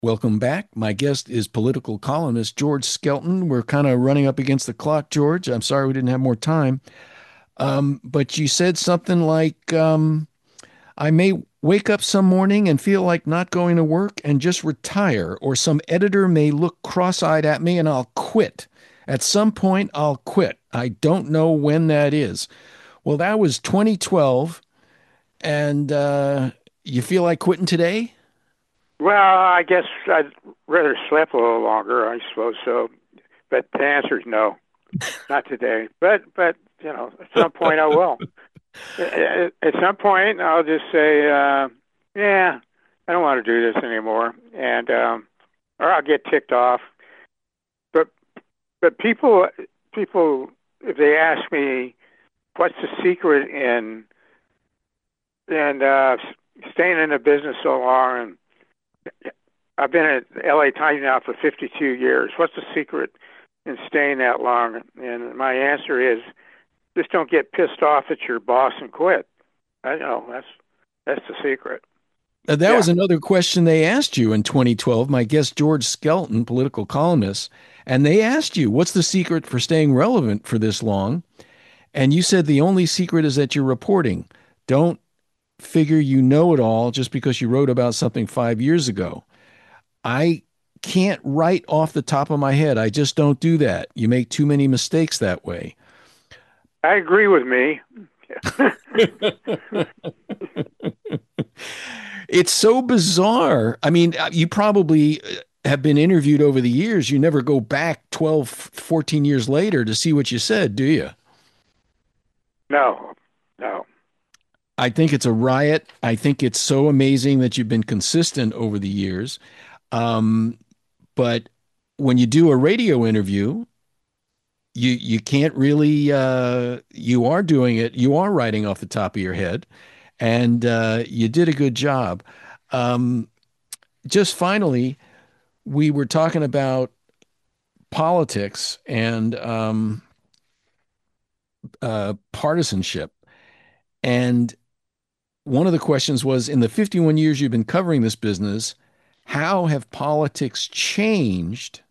Welcome back. My guest is political columnist George Skelton. We're kind of running up against the clock, George. I'm sorry we didn't have more time. But you said something like, I may wake up some morning and feel like not going to work and just retire, or some editor may look cross eyed at me and I'll quit. At some point, I'll quit. I don't know when that is. Well, that was 2012. And you feel like quitting today? Well, I guess I'd rather sleep a little longer, I suppose so. But the answer is no, not today. But at some point I will. At some point I'll just say, yeah, I don't want to do this anymore, and or I'll get ticked off. But but people, if they ask me what's the secret in staying in the business so long, and I've been at LA Times now for 52 years. What's the secret in staying that long? And my answer is just don't get pissed off at your boss and quit. I know that's the secret. That Yeah, was another question they asked you in 2012. My guest, George Skelton, political columnist, and they asked you, what's the secret for staying relevant for this long? And you said the only secret is that you're reporting. Don't figure you know it all just because you wrote about something 5 years ago. I can't write off the top of my head. I just don't do that. You make too many mistakes that way. I agree with me. It's so bizarre. I mean, you probably have been interviewed over the years. You never go back 12, 14 years later to see what you said, do you? No, no. I think it's a riot. I think it's so amazing that you've been consistent over the years. Um, but when you do a radio interview, you can't really you are doing it. You are writing off the top of your head, and you did a good job. Um, just finally, we were talking about politics and partisanship. And one of the questions was, in the 51 years you've been covering this business, how have politics changed?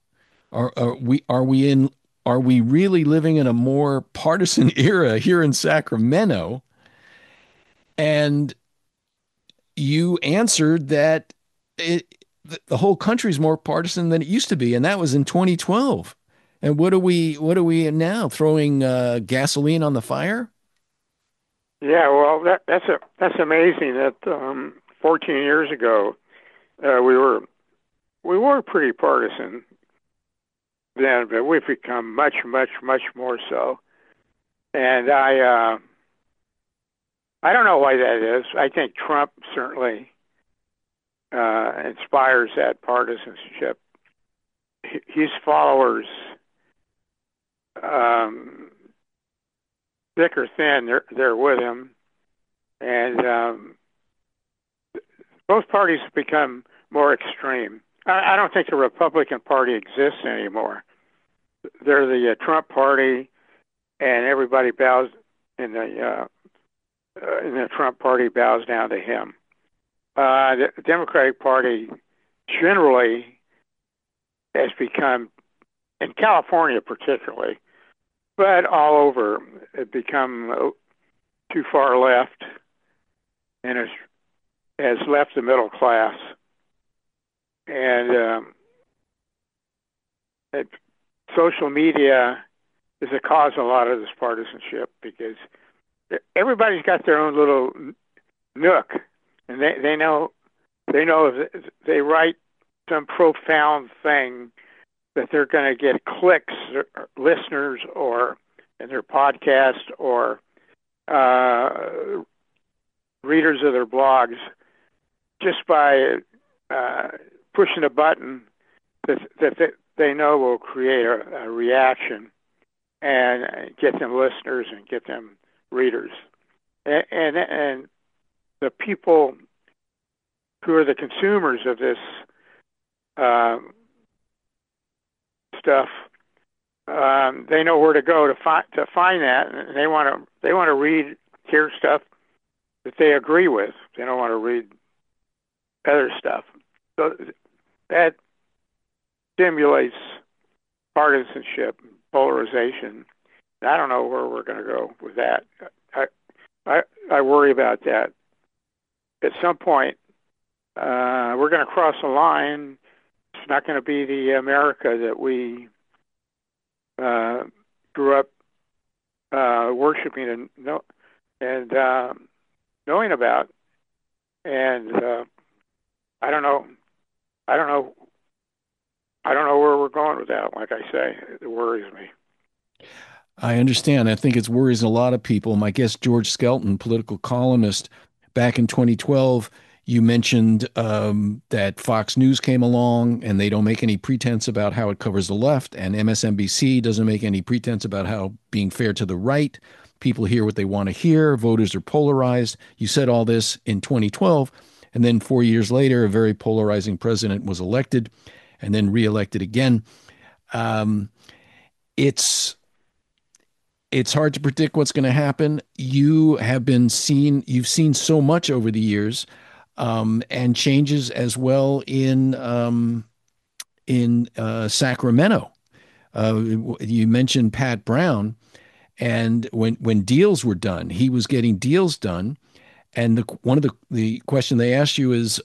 Are we really living in a more partisan era here in Sacramento? And you answered that the whole country's more partisan than it used to be, and that was in 2012. And what are we now throwing gasoline on the fire? Yeah, well, that's amazing. That 14 years ago we were pretty partisan then, but we've become much, much, much more so. And I don't know why that is. I think Trump certainly inspires that partisanship. His followers, um, thick or thin, they're with him, and both parties have become more extreme. I don't think the Republican Party exists anymore. They're the Trump Party, and everybody bows in the Trump Party bows down to him. The Democratic Party generally has become, in California particularly, but all over, it become too far left and has left the middle class. And it, social media is a cause of a lot of this partisanship because everybody's got their own little nook, and they know if they write some profound thing that they're going to get clicks, or listeners, or in their podcast, or uh, readers of their blogs, just by uh, pushing a button that they know will create a reaction and get them listeners and get them readers. And the people who are the consumers of this uh, stuff, they know where to go to find that, and they want to hear stuff that they agree with. They don't want to read other stuff. So that stimulates partisanship, polarization. I don't know where we're going to go with that. I, I worry about that. At some point, we're going to cross a line. It's not going to be the America that we uh, grew up worshiping and knowing about. And I don't know. I don't know. I don't know where we're going with that. Like I say, it worries me. I understand. I think it's worries a lot of people. My guest, George Skelton, political columnist, back in 2012, you mentioned that Fox News came along and they don't make any pretense about how it covers the left, and MSNBC doesn't make any pretense about how being fair to the right. People hear what they want to hear. Voters are polarized. You said all this in 2012, and then 4 years later, a very polarizing president was elected and then reelected again. Um, it's it's hard to predict what's going to happen. You've seen so much over the years, and changes as well in Sacramento. You mentioned Pat Brown, and when deals were done, he was getting deals done. And one of the question they asked you is,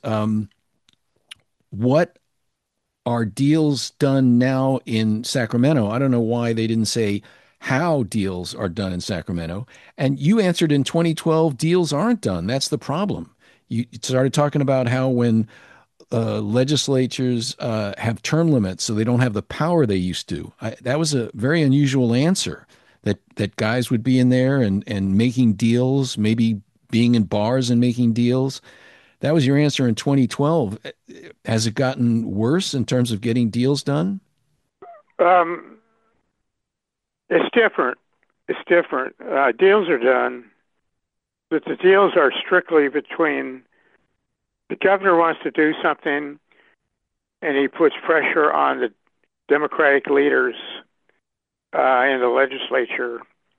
what are deals done now in Sacramento? I don't know why they didn't say how deals are done in Sacramento. And you answered in 2012, deals aren't done. That's the problem. You started talking about how when legislatures have term limits, so they don't have the power they used to. That was a very unusual answer. That guys would be in there and making deals, maybe being in bars and making deals. That was your answer in 2012. Has it gotten worse in terms of getting deals done? Um, it's different. It's different. Deals are done, but the deals are strictly between the governor wants to do something, and he puts pressure on the Democratic leaders in the legislature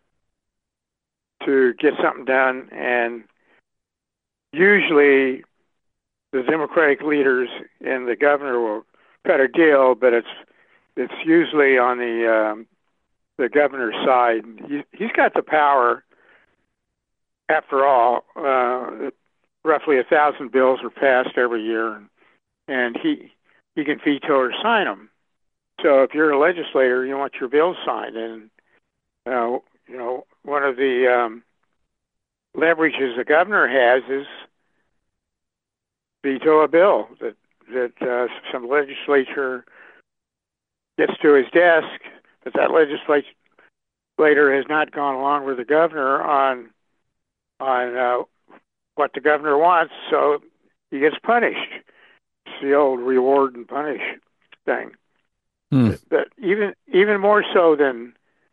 to get something done, and usually the Democratic leaders and the governor will cut a deal, but it's usually on the governor's side. He's got the power. After all, roughly 1,000 bills are passed every year, and he can veto or sign them. So if you're a legislator, you want your bill signed, and one of the leverages the governor has is veto a bill that some legislature gets to his desk, but that legislator has not gone along with the governor on what the governor wants, so he gets punished. It's the old reward and punish thing. Hmm. But even more so than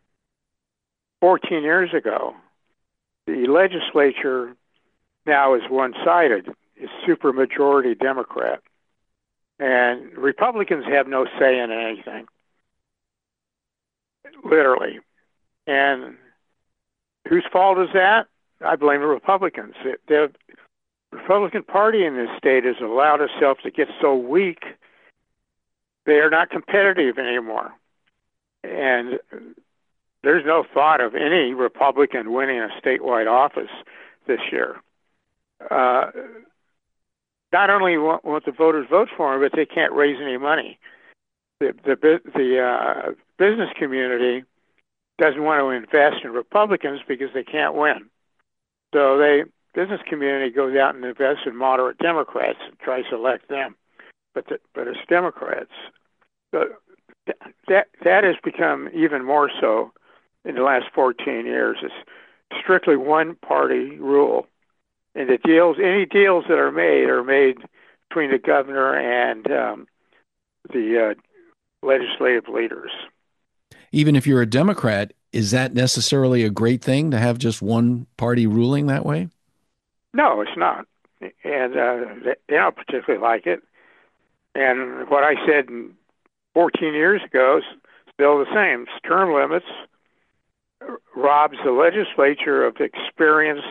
14 years ago, the legislature now is one-sided. It's supermajority Democrat, and Republicans have no say in anything, literally. And whose fault is that? I blame the Republicans. The Republican Party in this state has allowed itself to get so weak they are not competitive anymore. And there's no thought of any Republican winning a statewide office this year. Not only won't the voters vote for him, but they can't raise any money. The business community doesn't want to invest in Republicans because they can't win. So business community goes out and invests in moderate Democrats and tries to elect them, but it's Democrats. So that has become even more so in the last 14 years. It's strictly one party rule, and any deals that are made between the governor and the legislative leaders. Even if you're a Democrat, is that necessarily a great thing to have just one party ruling that way? No, it's not. And they don't particularly like it. And what I said 14 years ago is still the same. Term limits robs the legislature of experienced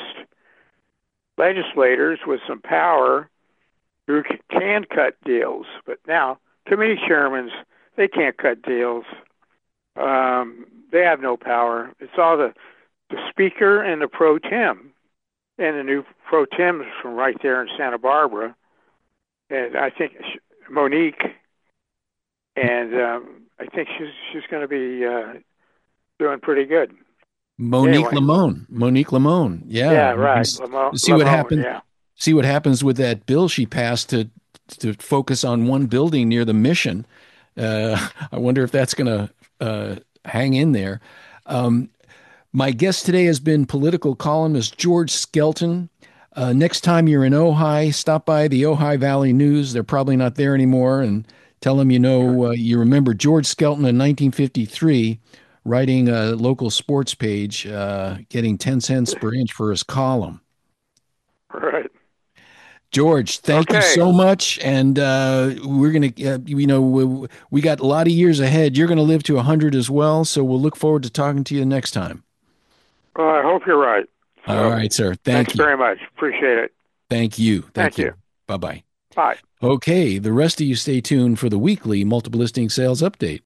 legislators with some power who can cut deals. But now committee chairmans, they can't cut deals. They have no power. It's all the speaker and the pro tem. And the new pro tem is from right there in Santa Barbara. And I think Monique, and I think she's going to be doing pretty good. Monique Anyway, Lamone. Monique Lamone. yeah, Yeah. right. See what Lamone, happens. yeah. See what happens with that bill she passed to focus on one building near the mission. I wonder if that's going to hang in there. Um, my guest today has been political columnist George Skelton. Next time you're in Ojai, stop by the Ojai Valley News. They're probably not there anymore, and tell them you remember George Skelton in 1953 writing a local sports page, getting 10 cents per inch for his column. Right. George, thank you Okay. so much. And we're going to, we got a lot of years ahead. You're going to live to 100 as well. So we'll look forward to talking to you next time. Well, I hope you're right. All So, right, sir. thanks Thank you. very much. Appreciate it. Thank you. Thank Thank you. you. Bye bye. Bye. Okay. The rest of you stay tuned for the weekly multiple listing sales update.